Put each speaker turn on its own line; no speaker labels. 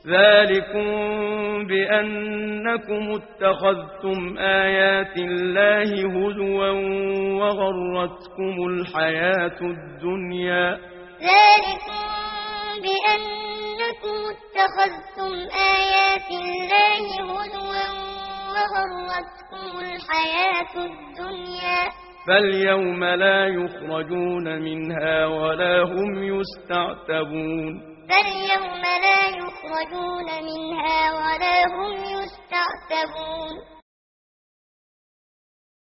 ذلكم بأنكم اتخذتم آيات الله هزوا وغرتكم الحياة الدنيا.
ذلكم بأنكم اتخذتم آيات الله هزوا وغرتكم الحياة الدنيا.
فاليوم لا يخرجون منها ولا هم يستعتبون.
فاليوم لا يخرجون منها ولا هم يستعتبون.